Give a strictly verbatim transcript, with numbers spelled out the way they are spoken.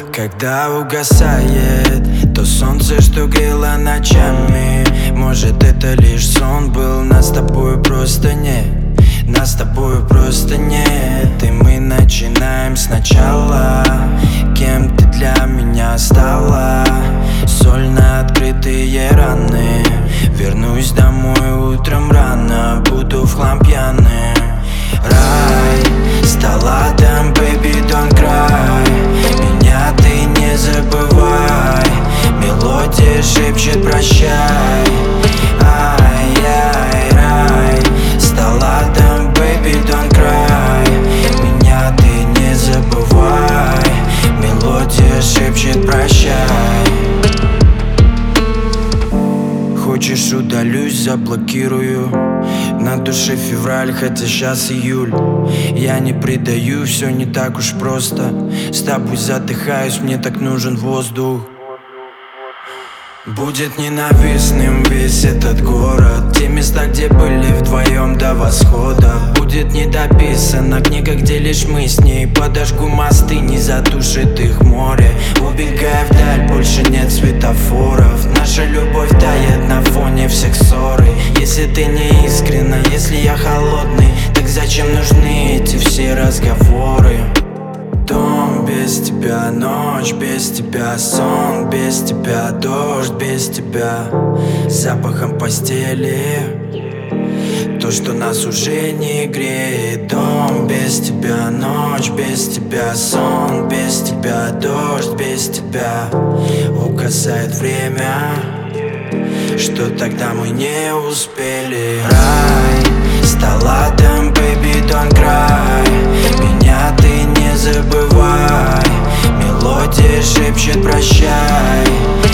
Когда угасает то солнце, что грело ночами, может, это лишь сон был, нас с тобой просто нет. Нас с тобой просто нет. И мы начинаем сначала. Кем ты для меня стала? Соль на открытые раны. Вернусь домой утром рано, буду в хлам пьяный. Рай стала там, baby, don't cry. Меня ты не забывай. Мелодия шепчет прощай. Ай-яй, рай стала там, baby, don't cry. Меня ты не забывай. Мелодия шепчет прощай. Хочешь, удалюсь, заблокирую. На душе февраль, хотя сейчас июль. Я не предаю, все не так уж просто. С тобой задыхаюсь, мне так нужен воздух. Будет ненавистным весь этот город. Те места, где были вдвоем до восхода. Будет недописана книга, где лишь мы с ней. Подожгу мосты, не затушит их море. Убегая вдаль, больше нет светофоров. Наша любовь тает на фоне всех ссоры. Если ты не искренна, если я холодный, так зачем нужны эти все разговоры? Дом без тебя, ночь без тебя, сон без тебя, дождь без тебя, запахом постели, то, что нас уже не греет. Дом без тебя, ночь без тебя, сон без тебя, дождь без тебя. Угасает время, что тогда мы не успели. Рай стала там, baby, don't cry. Меня ты не забывай. Мелодия шепчет прощай.